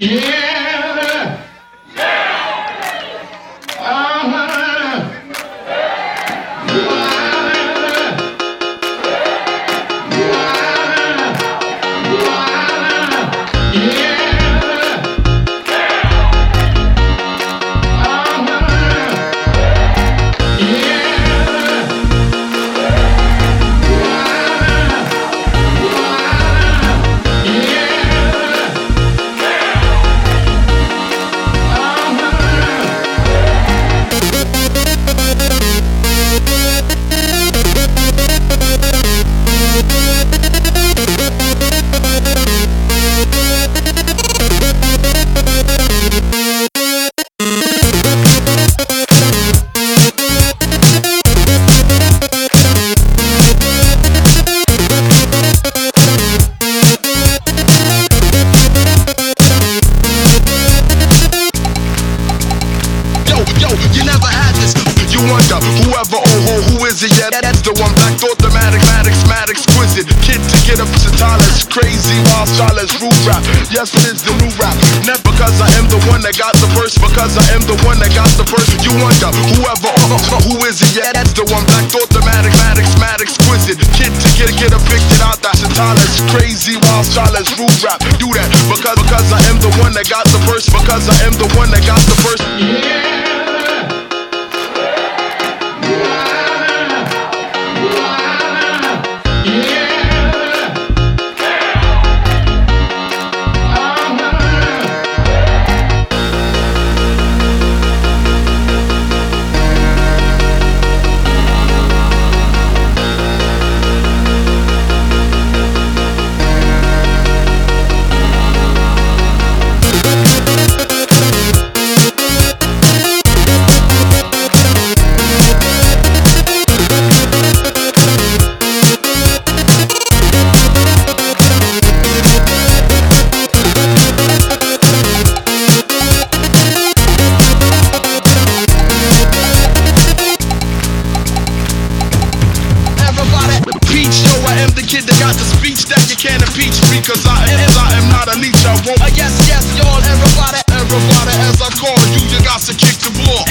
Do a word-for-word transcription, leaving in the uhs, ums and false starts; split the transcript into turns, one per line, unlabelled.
Yeah. Uh-huh.
Wonder, whoever, oh, oh, who is it? Yeah, that's the one. Black thought, the matic, matic, mad, exquisite. Kid to get up to Tyler's crazy, wild stylist, rude rap. Yes, it is the new rap. Not because I am the one that got the verse, because I am the one that got the verse. You wonder, whoever, oh, oh, who is it? Yeah, that's the one. Black thought, the matic, matic, mad, exquisite. Kid to get get evicted out that Tyler's crazy, wild stylist, rude rap. Do that because because I am the one that got the verse, because I am the one that got the verse.
Yeah.
Kid that got the speech that you can't impeach me, cause I am, I am not a leech, I won't. Uh, yes, yes, y'all, everybody, everybody, as I call you, you got to kick the ball.